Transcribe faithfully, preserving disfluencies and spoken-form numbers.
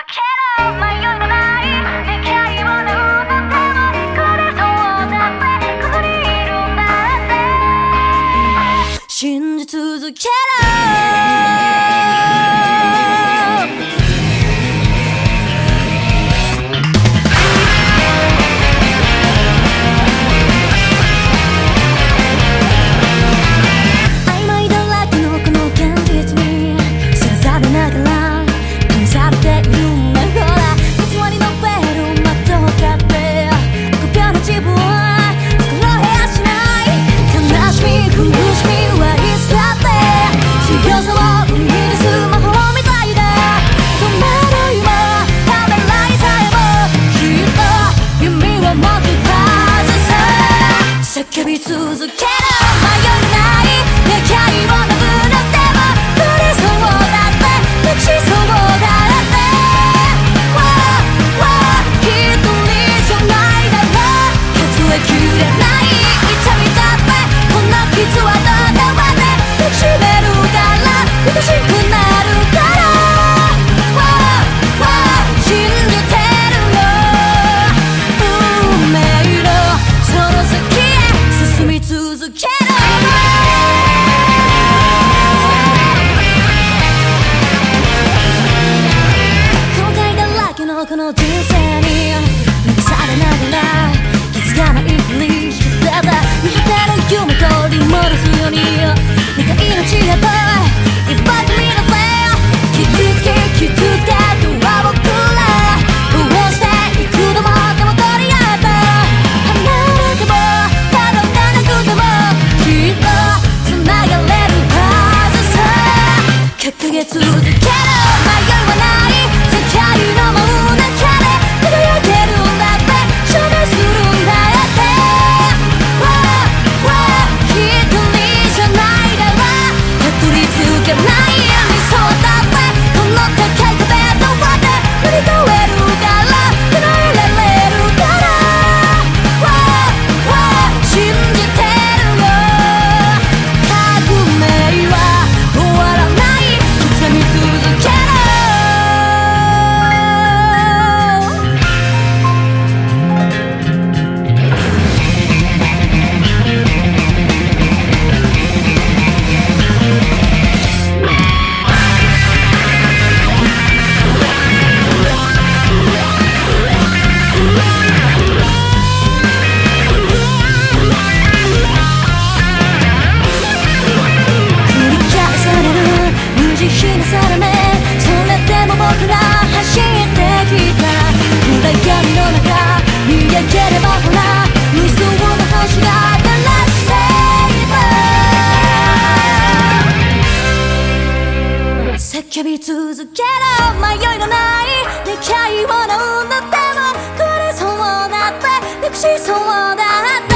けろ迷いのない願いを何度でもこれそうだってここにいるんだって信じ続けろ叫び続けろ迷いのない願いをなくなっても降りそうだって落ちそうだって一人じゃないだろ数えきれない痛みだってこんな傷はどこまで抱きしめるから愛しくなるから信じてるよ運命のその先進み続けろ後悔だらけのこの人生に流されながら気づかないふりしてた見果てる夢取り戻すようになんか命やばい一発見出せ傷つけ傷つけとは僕らこうして幾度も手を取り合った離れても掲げ続けろ迷いはない世界の真ん中で輝けるんだって証明するんだって一人じゃないだろたどり着けない理想だってこの高い壁と割って乗り越えるから叶えられるから信じてるよ革命は終わらない刻み続けろ繰り返される無慈悲な定めそれでも僕ら走ってきた暗闇の中見上げればほら無数の星が照らしていた叫び続けろ迷いのない願いを何度でもこれそうだってなくしそうだって